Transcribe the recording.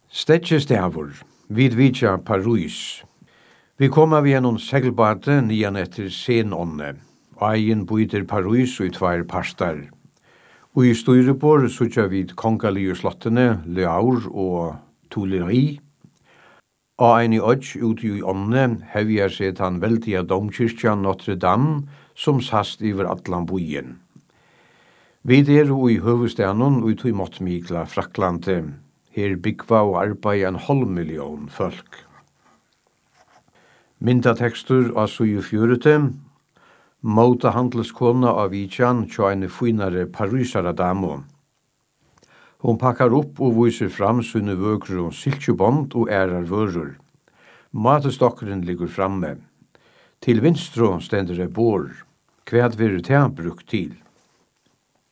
Stetjestavur, vid vidja Paris. Vi koma vi gjennom segelbate nian etter senånne. Eien bøyder Paris og i tvær parstar. Og i styrebor sutja vid kongalige slottene Leaur og Tuileries. Og ein i ødj uti i ånne hevjar seg han veldiga domkyrkja Notre Dame som sast iver allan bøyen. Vi og i høvestanon og i tog måttmikla Fraklande. Her byggva og arbeid 500.000 folk. Myndatekstur av Suju fjørete, Måta handelskona av Vidjan tja en finare parisara damo. Hon pakkar opp og viser fram sunne vøkru og silkjubond og ærar vørur. Matestokkeren ligger framme. Til vinstro stender det bor. Kvæd vil det brukt til?